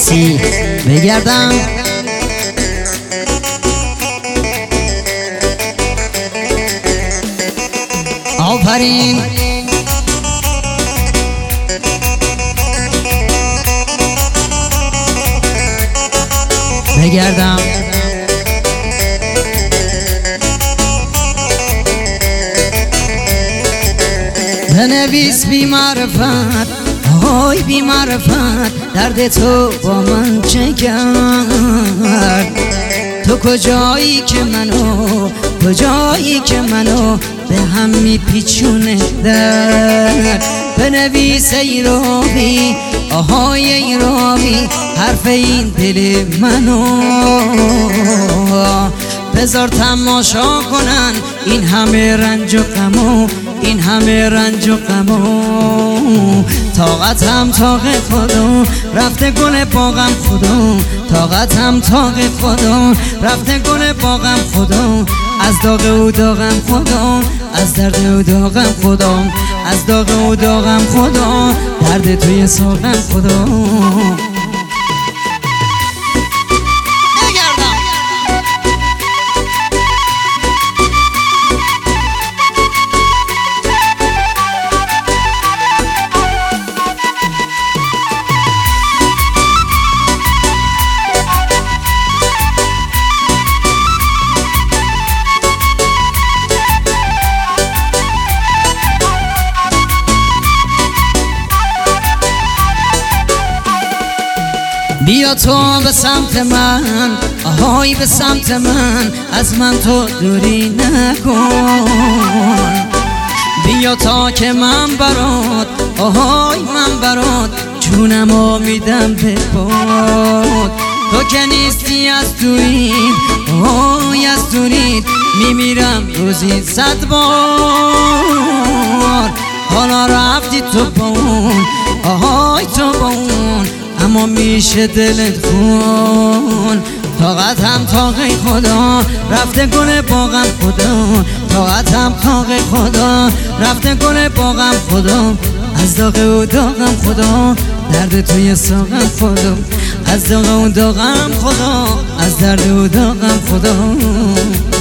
عروسی بگردم. آفرین بگردم. بنویس بی معرفت، آهای بی معرفت، درد تو با من چه کرد؟ تو کجایی که منو به هم میپیچونه درد؟ بنویس ای راوی، آهای ای راوی، حرف این دل منو، بذار تماشا کنن این همه رنج و غمو، این همه رنج و غمو. طاقتم طاق خدا، رفته گل باغم خدا، طاقتم طاق خدا، رفته گل باغم خدا. از داغ او داغم خدا، از درد او داغم خدا، از داغ او داغم خدا، درد توی ساقم خدا. بیا تو به سمت من، آهای به سمت من، از من تو دوری نکن. بیا تا که من برات، آهای من برات، جونمو میدم به باد. تو که نیستی از دورید، آهای از دورید، میمیرم روزی 100 بار. حالا رفتی تو با اون، آهای تو با اون، اما میشه دلت خون. طاقتم طاق خدا، رفته گل باغم خدا، طاقتم طاق خدا، رفته گل باغم خدا. از داغ او داغم خدا، درد توی ساقم خدا، از داغ او داغم خدا، از درد او داغم خدا.